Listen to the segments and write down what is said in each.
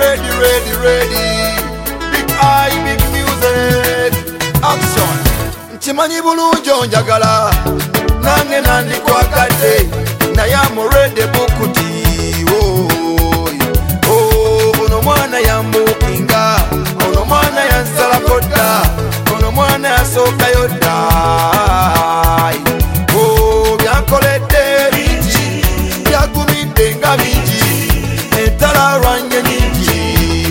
ready. Big eye, big music, action. Nchimanyi bulungi onjagala, nange nandikwagadde, naye amurede bukuti. Ono mwana yambukinga, ono mwana yansalako dda, ono mwana yasookayo dda. Byankoledde bingi, byagumidde nga bingi, entala lwanye nyingi.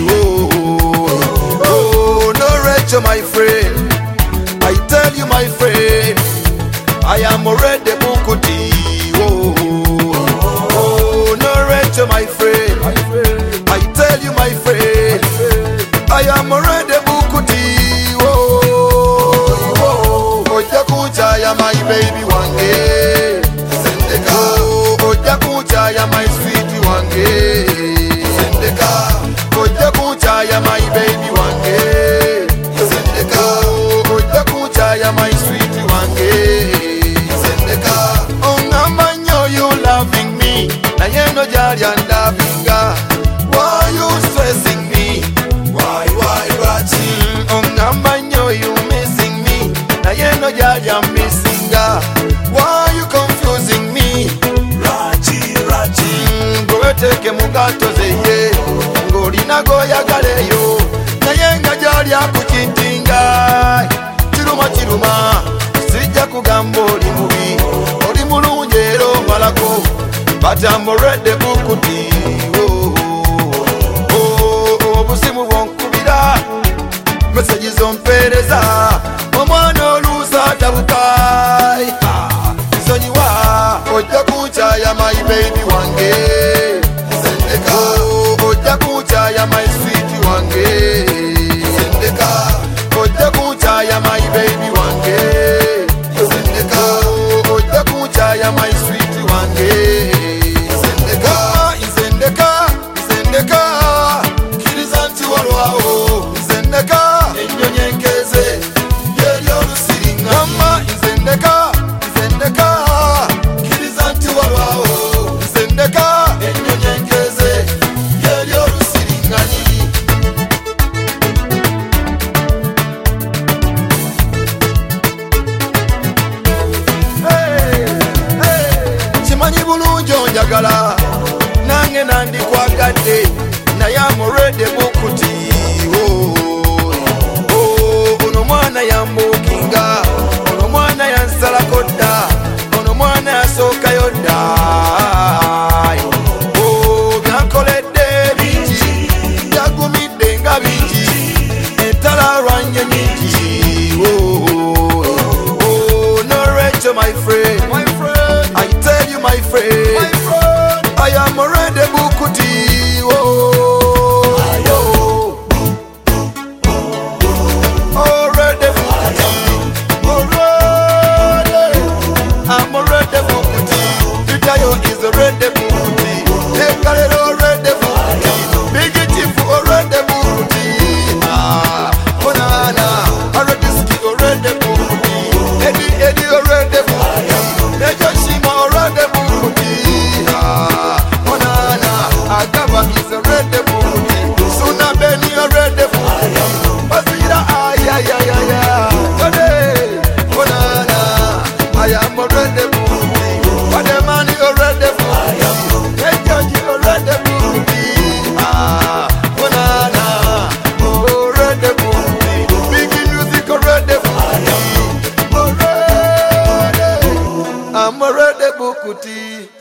No Rachel, my friend, I tell you my friend, I am already bukuti. No Rachel, my friend, I tell you my friend, I am already bukuti. Oja kuchaya my baby wange, sendeka. Oja kuchaya my sweetie wange, sendeka. Oja kuchaya my baby wange, sendeka. Oja kuchaya my sweetie wange, sendeka. Ongamba nyo you loving me, na yeno jali andabinga. Why you stressing me? Why Rachi? Ongamba nyo you missing me, na yeno jali I'm missing ya. Why you confusing me? Rachi. Ngoweteke mugato zeye, ngolina goyagaleyo, naye nga jali akukintinga. Chiruma, sijja kugamba oli mubi, oli mulungi era omalako, but I'm already bukuti. Obusimu bwonkubira, meseji zompeereza, omwana oluusa atabuka. Nsonyiwa, ojja kukyaya my baby wange, sendeka. Ojja kukyaya my sweet wange, sendeka. Ojja kukyaya my baby wange, sendeka. Ojja kukyaya my sweet wange, sendeka. Sendeka, kiriza nti walwawo, sendeka. Ennyonyi enkeze yeri olusiringa. Mama, sendeka, kiriza nti walwawo, sendeka. Ennyonyi enkeze yeri olusiringanyi. Chimanyi bulungi onjagala, nange nandikwagadde, naye amurede bukuti. Ono mwana yambukinga, ono mwana yansalako dda, ono mwana yasookayo dda. Byankoledde bingi, byagumidde nga bingi, entala lwanye nyingi. No Rachel, my friend, I tell you my friend, I am already bukuti. Already bukuti. I'm already bukuti. Vitayo is already bukuti. Ekalero already bukuti. Big Chief already bukuti. Bonana already ski already bukuti. Eddie already bukuti. Nejoshima already bukuti. Bonana Agaba is already bukuti. Suna Beni already bukuti. Basira Bonana I am already bukuti. Bademani already bukuti. Ejoji already bukuti. Bonana already bukuti. Big music already bukuti. I'm already bukuti.